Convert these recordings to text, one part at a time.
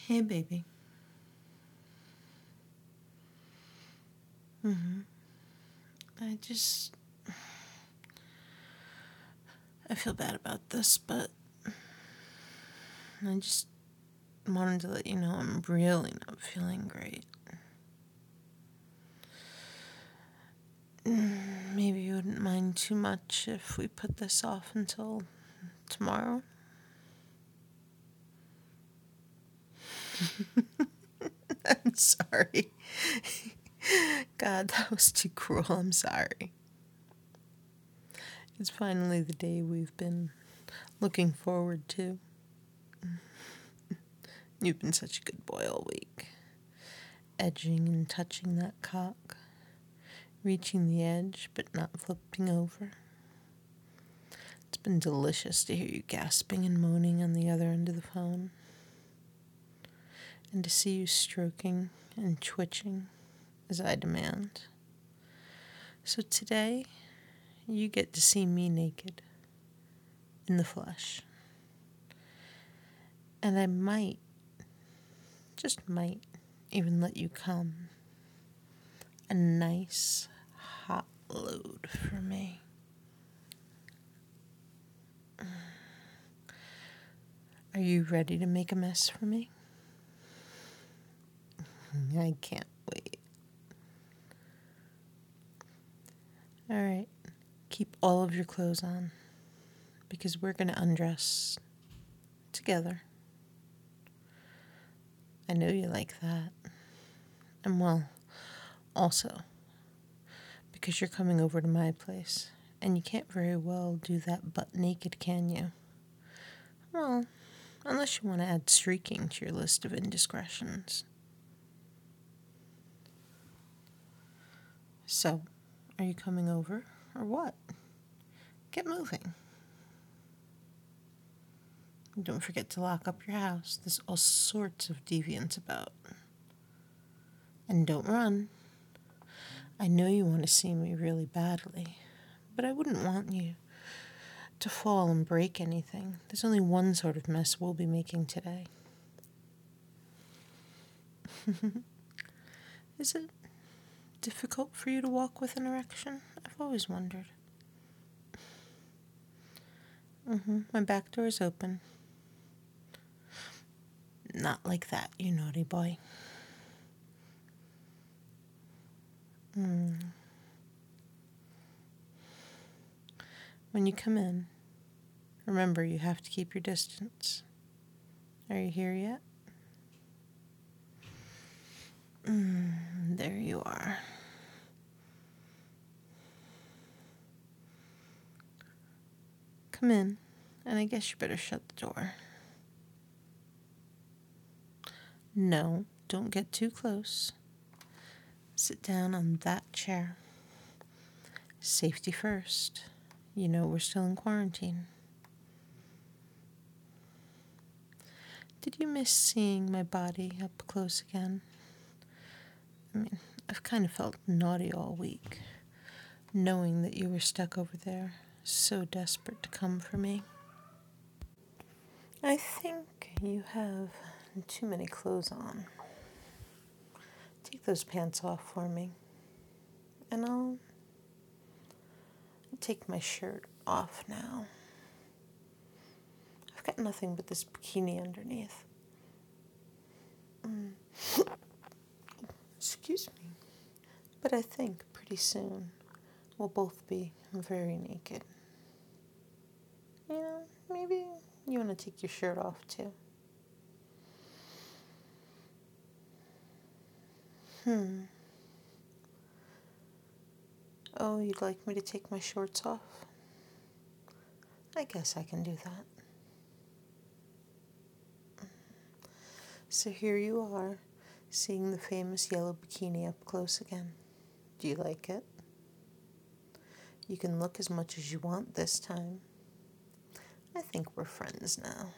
Hey, baby. I just. I feel bad about this, but I just wanted to let you know I'm really not feeling great. Maybe you wouldn't mind too much if we put this off until tomorrow. I'm sorry. God, that was too cruel. I'm sorry. It's finally the day we've been looking forward to. You've been such a good boy all week. Edging and touching that cock. Reaching the edge, but not flipping over. It's been delicious to hear you gasping and moaning on the other end of the phone. And to see you stroking and twitching as I demand. So today, you get to see me naked. In the flesh. And I might, just might, even let you come. A nice hot load for me. Are you ready to make a mess for me? I can't wait. All right, keep all of your clothes on because we're going to undress together. I know you like that. And well, also, because you're coming over to my place and you can't very well do that butt naked, can you? Well, unless you want to add streaking to your list of indiscretions. So, are you coming over or what? Get moving. Don't forget to lock up your house. There's all sorts of deviants about. And don't run. I know you want to see me really badly, but I wouldn't want you to fall and break anything. There's only one sort of mess we'll be making today. Is it difficult for you to walk with an erection? I've always wondered. My back door is open. Not like that, you naughty boy. When you come in, remember you have to keep your distance. Are you here yet? There you are. Come in, and I guess you better shut the door. No, don't get too close. Sit down on that chair. Safety first. You know we're still in quarantine. Did you miss seeing my body up close again? I mean, I've kind of felt naughty all week, knowing that you were stuck over there, so desperate to come for me. I think you have too many clothes on. Take those pants off for me, and I'll take my shirt off now. I've got nothing but this bikini underneath. Excuse me. But I think pretty soon we'll both be very naked. Yeah, maybe you want to take your shirt off too. Oh, you'd like me to take my shorts off? I guess I can do that. So here you are, seeing the famous yellow bikini up close again. Do you like it? You can look as much as you want this time. I think we're friends now.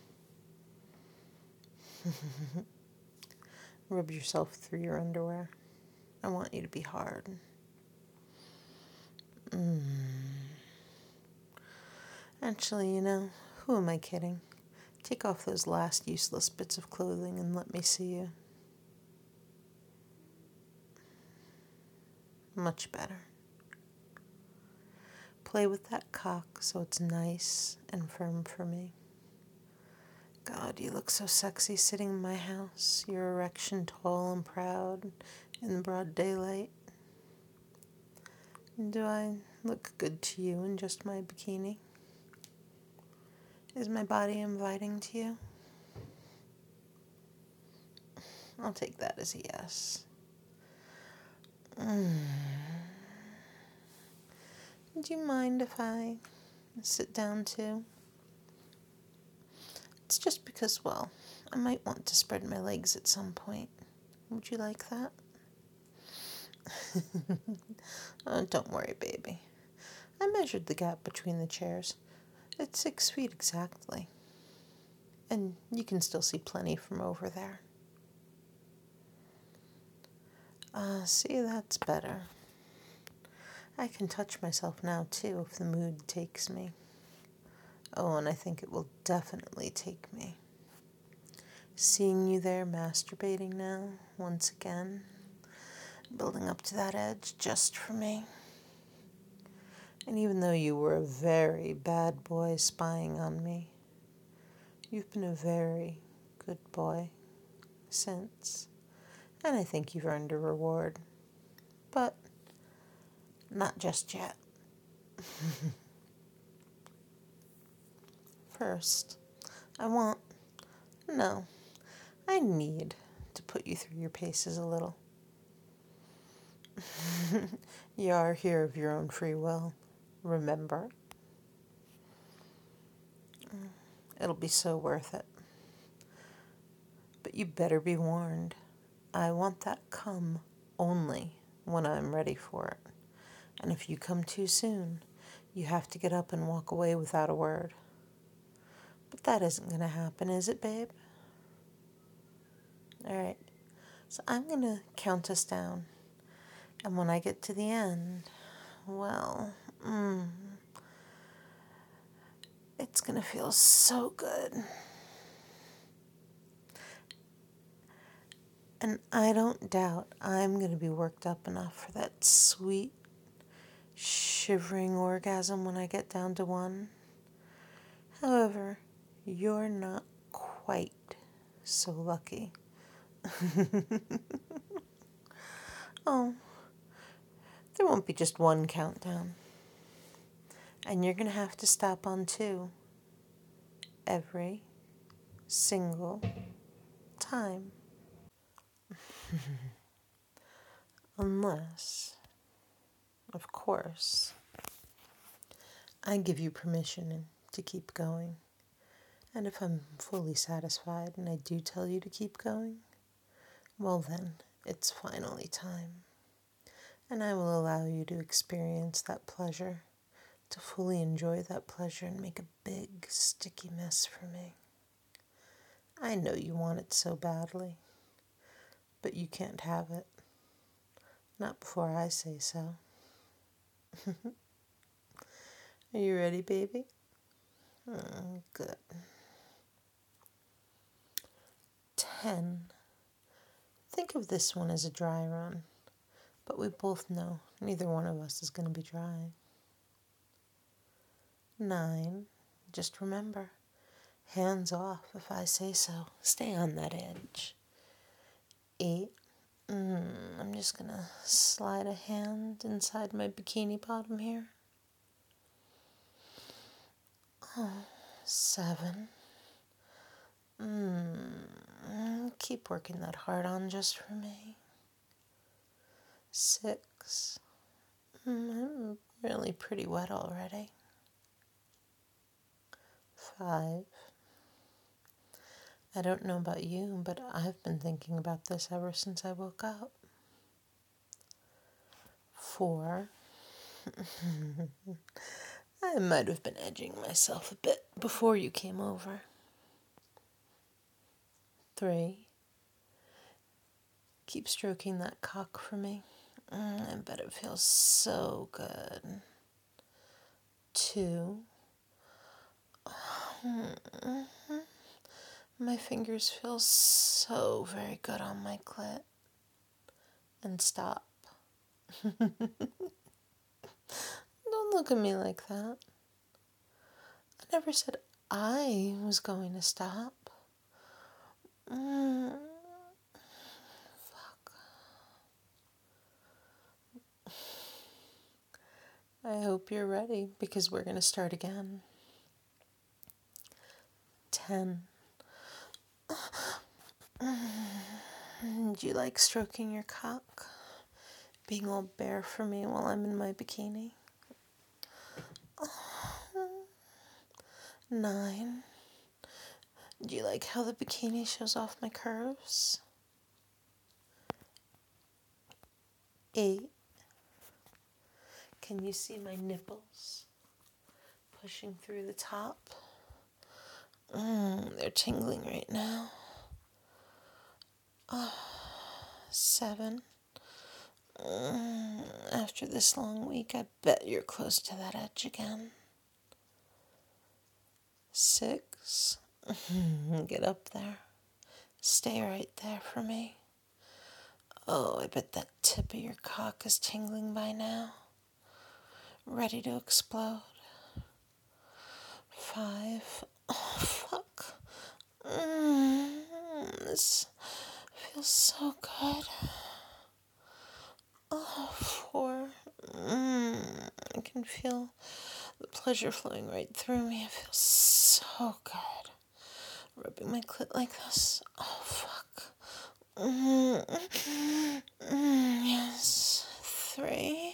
Rub yourself through your underwear. I want you to be hard. Actually, who am I kidding? Take off those last useless bits of clothing and let me see you. Much better. Play with that cock so it's nice and firm for me. God, you look so sexy sitting in my house, your erection tall and proud in the broad daylight. Do I look good to you in just my bikini? Is my body inviting to you? I'll take that as a yes. Do you mind if I sit down too? It's just because, well, I might want to spread my legs at some point. Would you like that? Oh, don't worry, baby. I measured the gap between the chairs. It's 6 feet exactly. And you can still see plenty from over there. See, that's better. I can touch myself now, too, if the mood takes me. Oh, and I think it will definitely take me. Seeing you there masturbating now, once again, building up to that edge just for me. And even though you were a very bad boy spying on me, you've been a very good boy since. And I think you've earned a reward. But not just yet. First, I need to put you through your paces a little. You are here of your own free will, remember? It'll be so worth it. But you better be warned. I want that come only when I'm ready for it. And if you come too soon, you have to get up and walk away without a word. But that isn't going to happen, is it, babe? All right. So I'm going to count us down. And when I get to the end, well, it's going to feel so good. And I don't doubt I'm going to be worked up enough for that sweet, shivering orgasm when I get down to 1. However, you're not quite so lucky. Oh, there won't be just 1 countdown. And you're going to have to stop on 2 every single time. Unless, of course, I give you permission to keep going. And if I'm fully satisfied and I do tell you to keep going, well then, it's finally time. And I will allow you to experience that pleasure, to fully enjoy that pleasure and make a big, sticky mess for me. I know you want it so badly, but you can't have it. Not before I say so. Are you ready, baby? Good. 10. Think of this one as a dry run, but we both know neither one of us is going to be dry. 9. Just remember, hands off if I say so. Stay on that edge. 8. I'm just going to slide a hand inside my bikini bottom here. 7. Keep working that hard on just for me. 6. I'm really pretty wet already. 5. I don't know about you, but I've been thinking about this ever since I woke up. 4. I might have been edging myself a bit before you came over. 3. Keep stroking that cock for me. I bet it feels so good. 2. My fingers feel so very good on my clit. And stop. Don't look at me like that. I never said I was going to stop. Fuck. I hope you're ready because we're going to start again. 10. Do you like stroking your cock? Being all bare for me while I'm in my bikini? 9. Do you like how the bikini shows off my curves? 8. Can you see my nipples pushing through the top? They're tingling right now. 7. After this long week, I bet you're close to that edge again. 6. Get up there. Stay right there for me. Oh, I bet that tip of your cock is tingling by now. Ready to explode. 5. Oh, fuck. This feels so good. 4. I can feel the pleasure flowing right through me. It feels so good. Rubbing my clit like this. Oh, fuck. Yes. 3.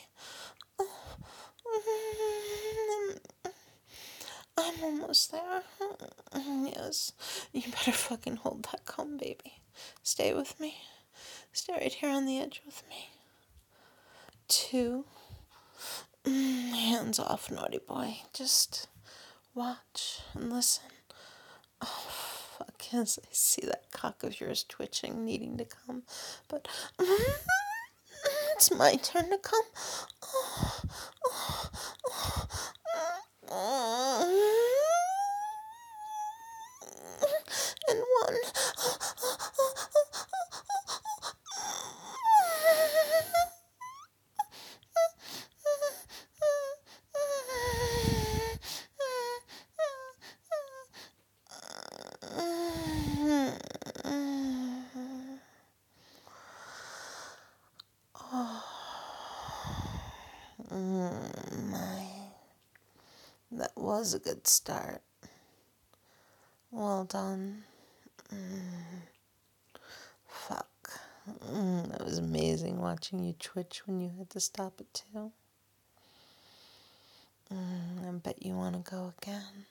I'm almost there. Yes. You better fucking hold that cum, baby. Stay with me. Stay right here on the edge with me. 2. Hands off, naughty boy. Just watch and listen. Oh, fuck, yes, I see that cock of yours twitching, needing to come. But it's my turn to come. And 1. That was a good start. Well done. Fuck. That was amazing watching you twitch when you had to stop it too. I bet you want to go again.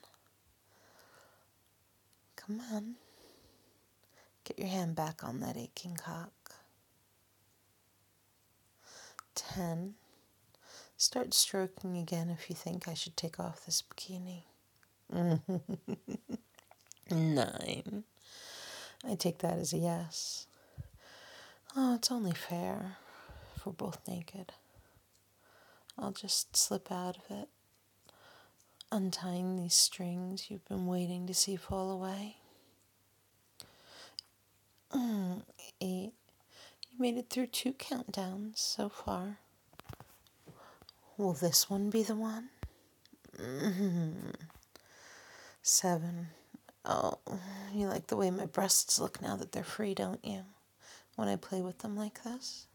Come on. Get your hand back on that aching cock. 10. Start stroking again if you think I should take off this bikini. 9. I take that as a yes. Oh, it's only fair if we're both naked. I'll just slip out of it, untying these strings you've been waiting to see fall away. 8. You made it through 2 countdowns so far. Will this one be the one? 7. Oh, you like the way my breasts look now that they're free, don't you? When I play with them like this?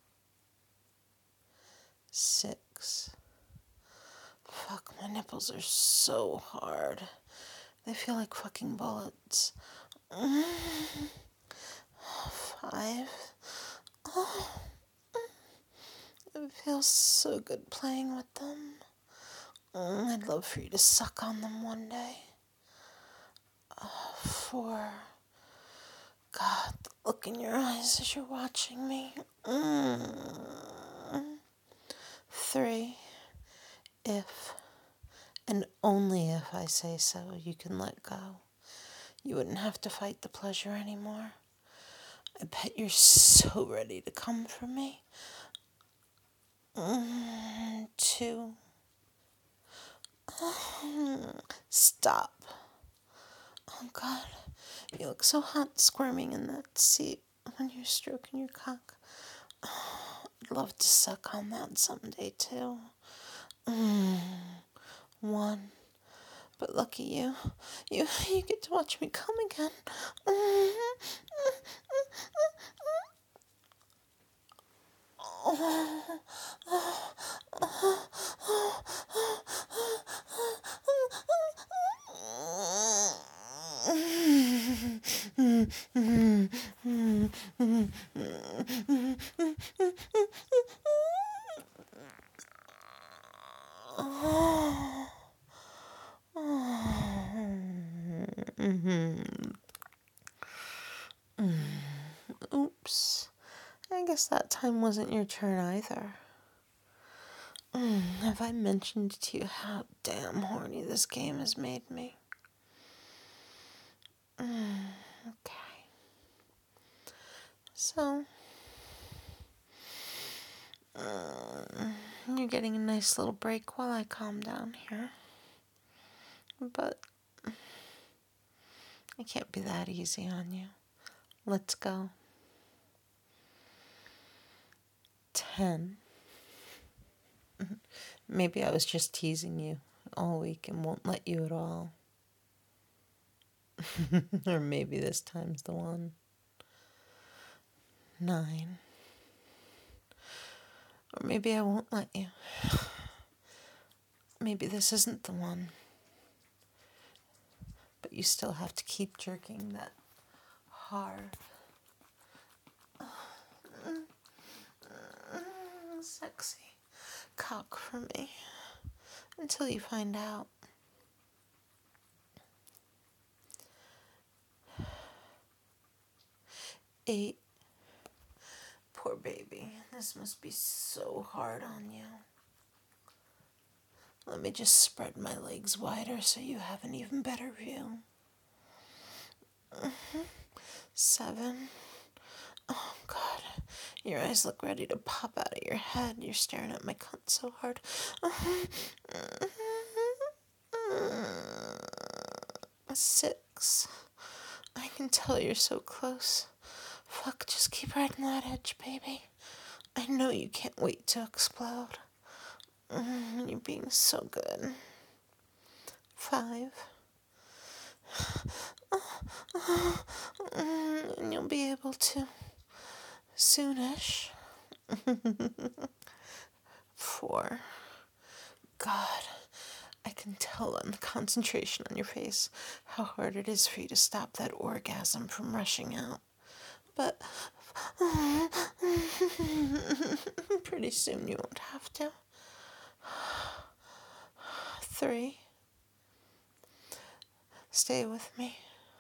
6. Fuck, my nipples are so hard. They feel like fucking bullets. 5. Oh, it feels so good playing with them. I'd love for you to suck on them one day. 4. God, the look in your eyes as you're watching me. 3. If, and only if I say so, you can let go. You wouldn't have to fight the pleasure anymore. I bet you're so ready to come for me. 2. Stop. Oh, God. You look so hot squirming in that seat when you're stroking your cock. I'd love to suck on that someday, too. One. But lucky you. You get to watch me come again. Oops. I guess that time wasn't your turn either. Have I mentioned to you how damn horny this game has made me? Okay. So, you're getting a nice little break while I calm down here. But I can't be that easy on you. Let's go. 10. Maybe I was just teasing you all week and won't let you at all. Or maybe this time's the one. 9. Or maybe I won't let you. Maybe this isn't the one. But you still have to keep jerking that hard, sexy cock for me until you find out. 8. Poor baby. This must be so hard on you. Let me just spread my legs wider so you have an even better view. 7. Oh, God. Your eyes look ready to pop out of your head. You're staring at my cunt so hard. 6. I can tell you're so close. Fuck, just keep riding that edge, baby. I know you can't wait to explode. You're being so good. 5. And you'll be able to soonish. 4. God, I can tell on the concentration on your face how hard it is for you to stop that orgasm from rushing out. But pretty soon you won't have to. 3. Stay with me.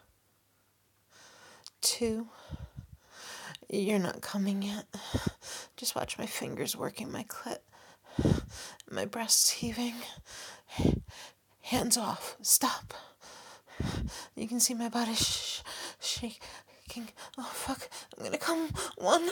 2. You're not coming yet. Just watch my fingers working my clit. My breasts heaving. Hands off. Stop. You can see my body shaking. Oh, fuck. I'm gonna come. 1.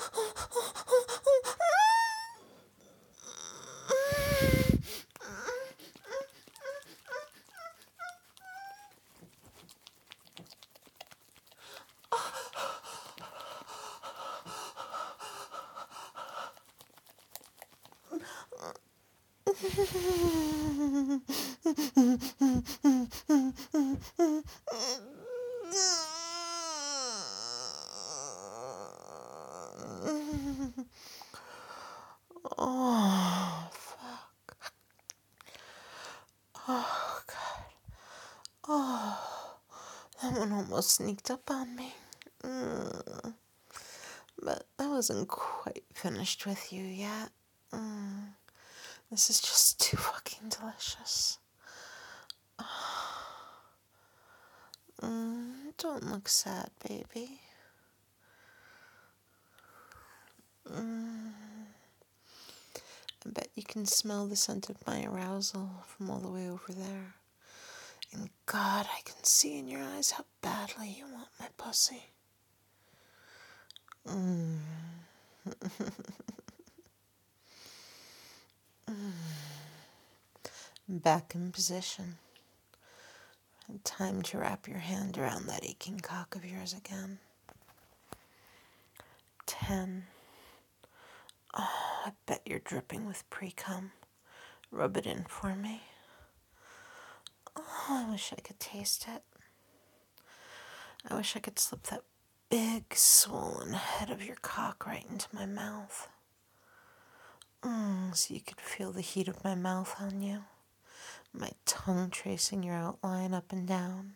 Oh, fuck. Oh, God. Oh, that one almost sneaked up on me. But I wasn't quite finished with you yet. This is just too fucking delicious. Don't look sad, baby. I bet you can smell the scent of my arousal from all the way over there. And God, I can see in your eyes how badly you want my pussy. Back in position. Time to wrap your hand around that aching cock of yours again. 10. Oh, I bet you're dripping with pre-cum. Rub it in for me. Oh, I wish I could taste it. I wish I could slip that big, swollen head of your cock right into my mouth. So you could feel the heat of my mouth on you. My tongue tracing your outline up and down.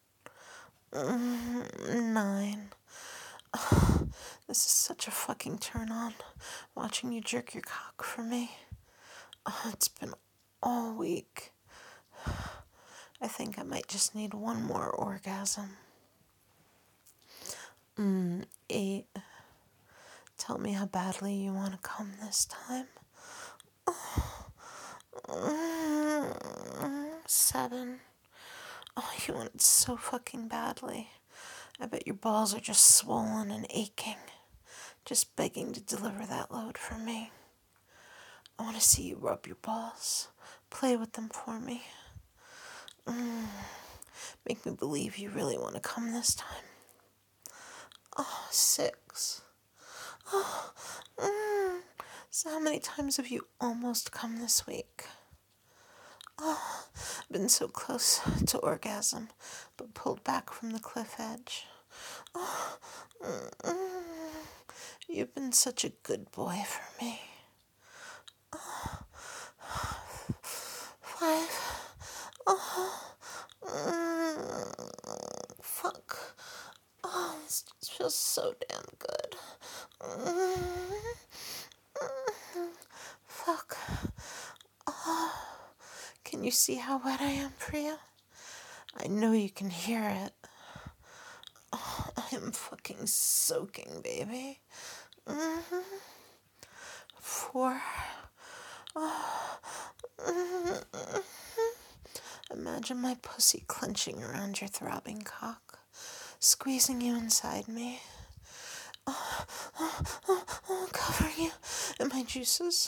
9. This is such a fucking turn on, watching you jerk your cock for me. It's been all week. I think I might just need one more orgasm. 8. Tell me how badly you want to come this time. 7. Oh, you want it so fucking badly. I bet your balls are just swollen and aching, just begging to deliver that load for me. I want to see you rub your balls, play with them for me. Make me believe you really want to come this time. 6. So how many times have you almost come this week? Been so close to orgasm, but pulled back from the cliff edge. You've been such a good boy for me. 5. Fuck. This just feels so damn good. Fuck. Can you see how wet I am for you? I know you can hear it. I am fucking soaking, baby. 4. Imagine my pussy clenching around your throbbing cock, squeezing you inside me. Covering you in my juices.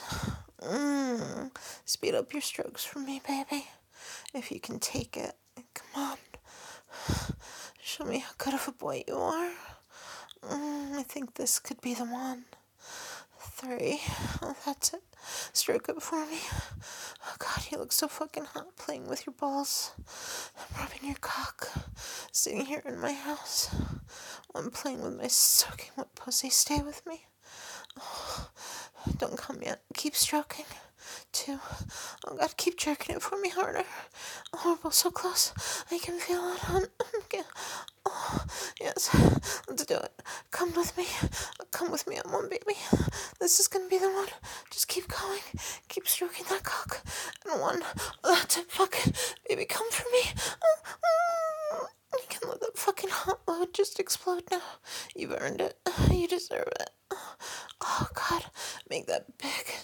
Speed up your strokes for me, baby. If you can take it. Come on. Show me how good of a boy you are. I think this could be the one. 3. Oh, that's it. Stroke it for me. Oh, God, you look so fucking hot playing with your balls. I'm rubbing your cock. Sitting here in my house. While I'm playing with my soaking wet pussy. Stay with me. Oh, don't come yet. Keep stroking. 2. Oh, God, keep jerking it for me harder. Oh, we're both so close. I can feel it. Oh, yes. Let's do it. Come with me. Come with me on one, baby. This is gonna be the one. Just keep going. Keep stroking that cock. And 1. Oh, that's it. Fuck. Baby, come for me. You can let that fucking hot load just explode now. You've earned it. You deserve it. Oh, God. Make that big.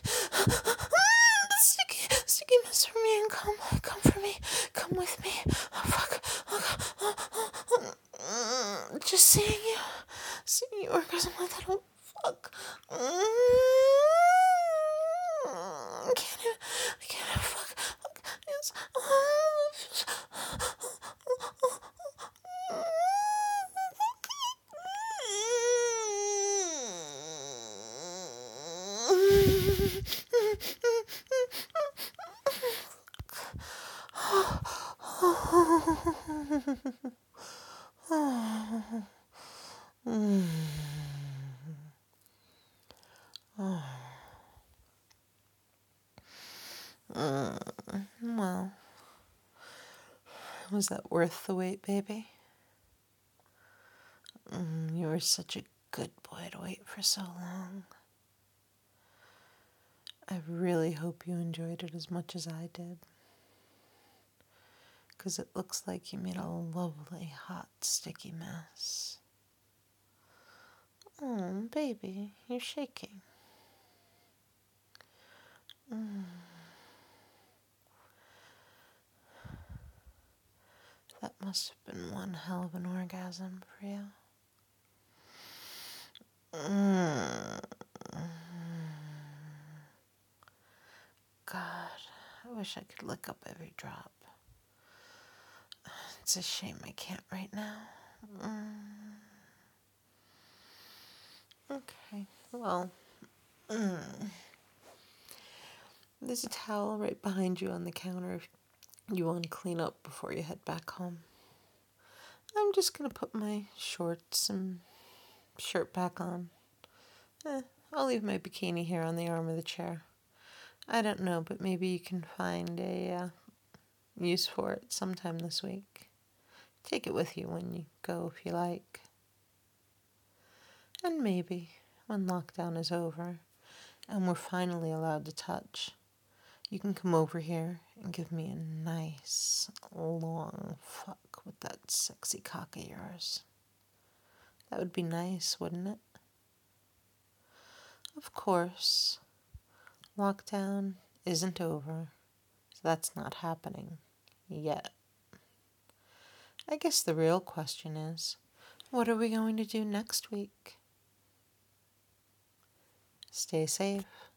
Sticky mess for me and come for me. Come with me. Oh, fuck. Just seeing you orgasm like that. Oh, fuck. I can't, fuck, yes. Well, was that worth the wait, baby? You were such a good boy to wait for so long. I really hope you enjoyed it as much as I did. 'Cause it looks like you made a lovely, hot, sticky mess. Oh, baby, you're shaking. That must have been one hell of an orgasm for you. God, I wish I could lick up every drop. It's a shame I can't right now. Okay, well, there's a towel right behind you on the counter if you want to clean up before you head back home. I'm just going to put my shorts and shirt back on. I'll leave my bikini here on the arm of the chair. I don't know, but maybe you can find a use for it sometime this week. Take it with you when you go if you like. And maybe when lockdown is over and we're finally allowed to touch, you can come over here and give me a nice long fuck with that sexy cock of yours. That would be nice, wouldn't it? Of course, lockdown isn't over, so that's not happening yet. I guess the real question is, what are we going to do next week? Stay safe.